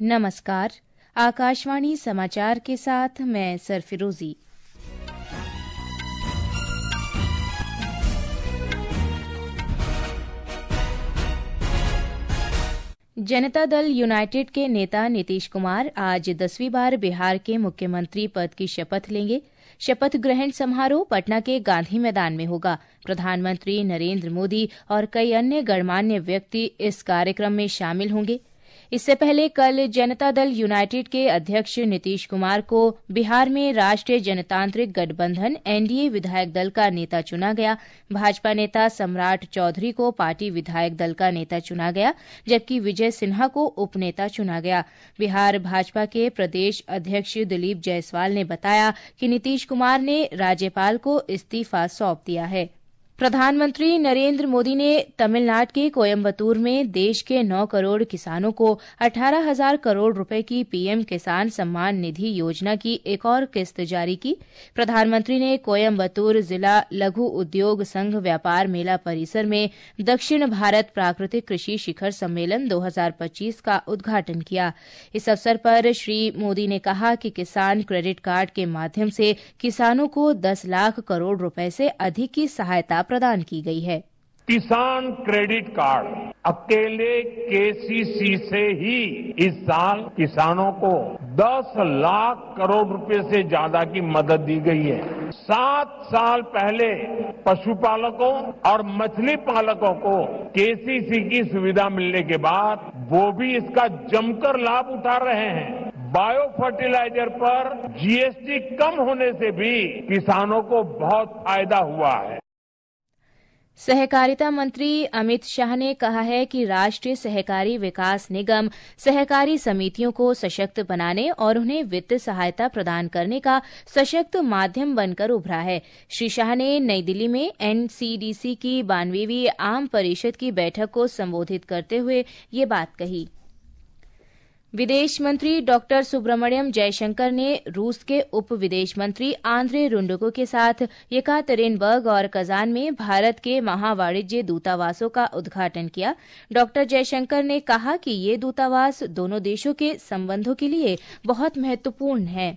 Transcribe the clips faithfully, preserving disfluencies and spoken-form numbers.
नमस्कार। आकाशवाणी समाचार के साथ मैं सरफिरोजी। जनता दल यूनाइटेड के नेता नीतीश कुमार आज दसवीं बार बिहार के मुख्यमंत्री पद की शपथ लेंगे। शपथ ग्रहण समारोह पटना के गांधी मैदान में होगा। प्रधानमंत्री नरेंद्र मोदी और कई अन्य गणमान्य व्यक्ति इस कार्यक्रम में शामिल होंगे। इससे पहले कल जनता दल यूनाइटेड के अध्यक्ष नीतीश कुमार को बिहार में राष्ट्रीय जनतांत्रिक गठबंधन एनडीए विधायक दल का नेता चुना गया। भाजपा नेता सम्राट चौधरी को पार्टी विधायक दल का नेता चुना गया, जबकि विजय सिन्हा को उपनेता चुना गया। बिहार भाजपा के प्रदेश अध्यक्ष दिलीप जायसवाल ने बताया कि नीतीश कुमार ने राज्यपाल को इस्तीफा सौंप दिया है। प्रधानमंत्री नरेंद्र मोदी ने तमिलनाडु के कोयम्बटूर में देश के नौ करोड़ किसानों को अठारह हजार करोड़ रुपए की पीएम किसान सम्मान निधि योजना की एक और किस्त जारी की। प्रधानमंत्री ने कोयम्बटूर जिला लघु उद्योग संघ व्यापार मेला परिसर में दक्षिण भारत प्राकृतिक कृषि शिखर सम्मेलन दो हजार पच्चीस का उद्घाटन किया। इस अवसर पर श्री मोदी ने कहा कि किसान क्रेडिट कार्ड के माध्यम से किसानों को दस लाख करोड़ रुपए से अधिक की सहायता प्रदान की गई है। किसान क्रेडिट कार्ड अकेले केसीसी से ही इस साल किसानों को दस लाख करोड़ रुपए से ज्यादा की मदद दी गई है। सात साल पहले पशुपालकों और मछली पालकों को केसीसी की सुविधा मिलने के बाद वो भी इसका जमकर लाभ उठा रहे हैं। बायो फर्टिलाइजर पर जीएसटी कम होने से भी किसानों को बहुत फायदा हुआ है। सहकारिता मंत्री अमित शाह ने कहा है कि राष्ट्रीय सहकारी विकास निगम सहकारी समितियों को सशक्त बनाने और उन्हें वित्त सहायता प्रदान करने का सशक्त माध्यम बनकर उभरा है। श्री शाह ने नई दिल्ली में एनसीडीसी की बानवेवीं आम परिषद की बैठक को संबोधित करते हुए ये बात कही। विदेश मंत्री डॉक्टर सुब्रमण्यम जयशंकर ने रूस के उप विदेश मंत्री आंद्रे रुंडको के साथ येकातेरिनबर्ग और कजान में भारत के महावाणिज्य दूतावासों का उद्घाटन किया। डॉक्टर जयशंकर ने कहा कि ये दूतावास दोनों देशों के संबंधों के लिए बहुत महत्वपूर्ण है।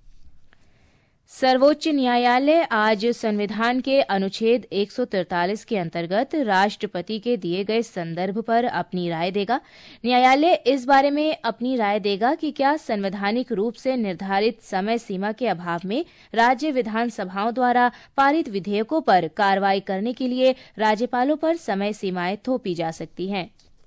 सर्वोच्च न्यायालय आज संविधान के अनुच्छेद एक सौ तैंतालीस के अंतर्गत राष्ट्रपति के दिए गए संदर्भ पर अपनी राय देगा। न्यायालय इस बारे में अपनी राय देगा कि क्या संवैधानिक रूप से निर्धारित समय सीमा के अभाव में राज्य विधानसभाओं द्वारा पारित विधेयकों पर कार्रवाई करने के लिए राज्यपालों पर समय सीमाएं थोपी जा सकती हैं।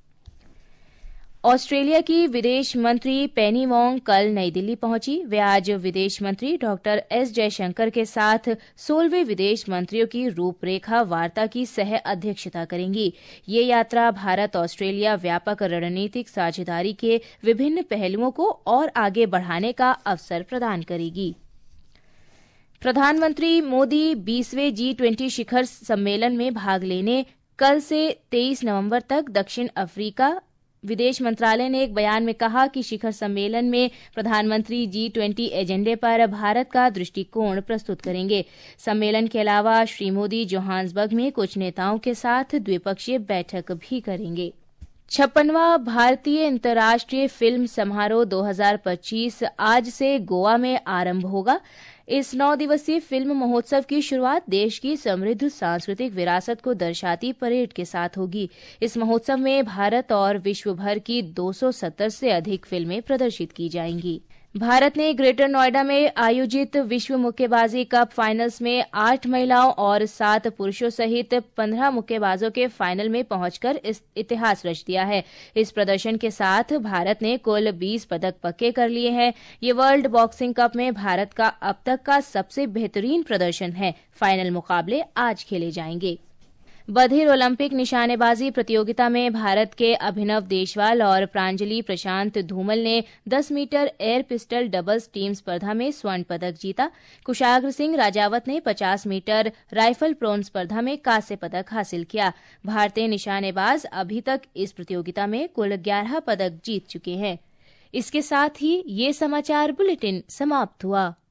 ऑस्ट्रेलिया की विदेश मंत्री पेनी वोंग कल नई दिल्ली पहुंची। वे आज विदेश मंत्री डॉक्टर एस जयशंकर के साथ सोलहवें विदेश मंत्रियों की रूपरेखा वार्ता की सह अध्यक्षता करेंगी। ये यात्रा भारत ऑस्ट्रेलिया व्यापक रणनीतिक साझेदारी के विभिन्न पहलुओं को और आगे बढ़ाने का अवसर प्रदान करेगी। प्रधानमंत्री मोदी बीसवें जी ट्वेंटी शिखर सम्मेलन में भाग लेने कल से तेईस नवंबर तक दक्षिण अफ्रीका विदेश मंत्रालय ने एक बयान में कहा कि शिखर सम्मेलन में प्रधानमंत्री जी ट्वेंटी एजेंडे पर भारत का दृष्टिकोण प्रस्तुत करेंगे। सम्मेलन के अलावा श्री मोदी जोहान्सबर्ग में कुछ नेताओं के साथ द्विपक्षीय बैठक भी करेंगे। छप्पनवां भारतीय अंतर्राष्ट्रीय फिल्म समारोह दो हजार पच्चीस आज से गोवा में आरंभ होगा। इस नौ दिवसीय फिल्म महोत्सव की शुरुआत देश की समृद्ध सांस्कृतिक विरासत को दर्शाती परेड के साथ होगी। इस महोत्सव में भारत और विश्व भर की दो सौ सत्तर से अधिक फिल्में प्रदर्शित की जाएंगी। भारत ने ग्रेटर नोएडा में आयोजित विश्व मुक्केबाजी कप फाइनल्स में आठ महिलाओं और सात पुरुषों सहित पंद्रह मुक्केबाजों के फाइनल में पहुंचकर इस इतिहास रच दिया है। इस प्रदर्शन के साथ भारत ने कुल बीस पदक पक्के कर लिए हैं। ये वर्ल्ड बॉक्सिंग कप में भारत का अब तक का सबसे बेहतरीन प्रदर्शन है। फाइनल मुकाबले आज खेले जाएंगे। बधिर ओलंपिक निशानेबाजी प्रतियोगिता में भारत के अभिनव देशवाल और प्रांजलि प्रशांत धूमल ने दस metre air pistol doubles team स्पर्धा में स्वर्ण पदक जीता। कुशाग्र सिंह राजावत ने पचास मीटर राइफल प्रोन स्पर्धा में कांस्य पदक हासिल किया। भारतीय निशानेबाज अभी तक इस प्रतियोगिता में कुल ग्यारह पदक जीत चुके हैं। इसके साथ ही ये समाचार बुलेटिन समाप्त हुआ।